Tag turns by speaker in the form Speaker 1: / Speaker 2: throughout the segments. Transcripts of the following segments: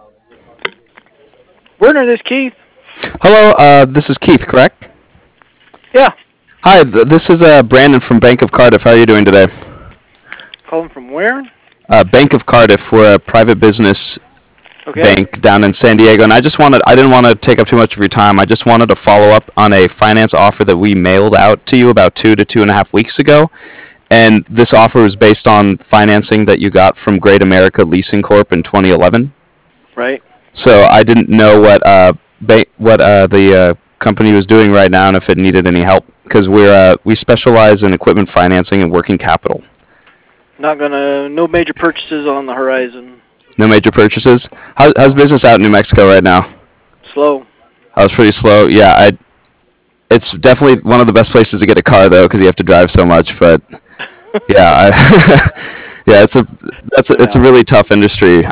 Speaker 1: Werner, this is Keith.
Speaker 2: Hello, this is Keith, correct?
Speaker 1: Yeah.
Speaker 2: Hi, this is Brandon from Bank of Cardiff. How are you doing today?
Speaker 1: Calling from where?
Speaker 2: Bank of Cardiff, we're a private business
Speaker 1: Okay.
Speaker 2: bank down in San Diego, and I didn't want to take up too much of your time. I just wanted to follow up on a finance offer that we mailed out to you about 2 to 2.5 weeks ago. And this offer was based on financing that you got from Great America Leasing Corp in 2011.
Speaker 1: Right.
Speaker 2: So I didn't know what the company was doing right now and if it needed any help because we specialize in equipment financing and working capital.
Speaker 1: No major purchases on the horizon.
Speaker 2: No major purchases. How's business out in New Mexico right now?
Speaker 1: Slow.
Speaker 2: I was pretty slow. Yeah, it's definitely one of the best places to get a car though because you have to drive so much. But yeah, yeah, it's a really tough industry.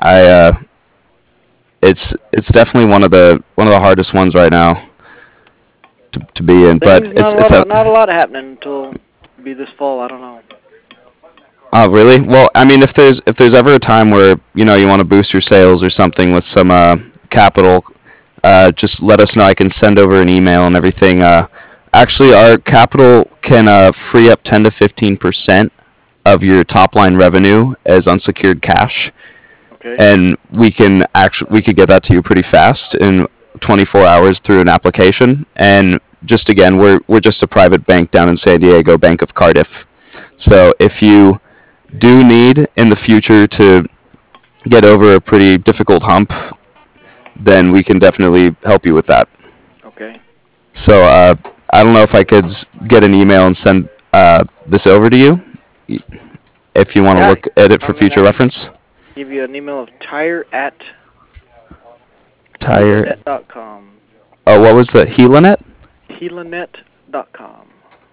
Speaker 2: It's definitely one of the hardest ones right now to be in. But
Speaker 1: not a lot happening until be this fall. I don't know.
Speaker 2: Oh, really? Well, I mean, if there's ever a time where you want to boost your sales or something with some capital, just let us know. I can send over an email and everything. Actually, our capital can free up 10 to 15% of your top line revenue as unsecured cash,
Speaker 1: Okay.
Speaker 2: and we could get that to you pretty fast in 24 hours through an application. And just again, we're just a private bank down in San Diego, Bank of Cardiff. So if you do need in the future to get over a pretty difficult hump, then we can definitely help you with that.
Speaker 1: Okay.
Speaker 2: So I don't know if I could get an email and send this over to you if you want to look at it for future reference.
Speaker 1: Give you an email of tire@.
Speaker 2: Tire.
Speaker 1: Helanet.com.
Speaker 2: Oh, what was the Helanet?
Speaker 1: Helanet.com.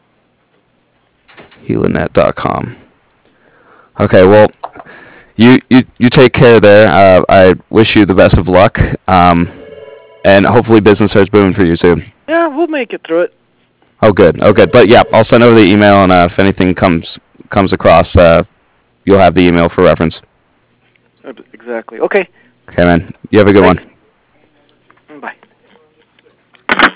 Speaker 2: Helanet.com. Okay, well, you take care there. I wish you the best of luck, and hopefully business starts booming for you soon.
Speaker 1: Yeah, we'll make it through it.
Speaker 2: Oh, good. Oh, good. But yeah, I'll send over the email, and if anything comes across, you'll have the email for reference.
Speaker 1: Exactly. Okay.
Speaker 2: Okay, man. You have a good one.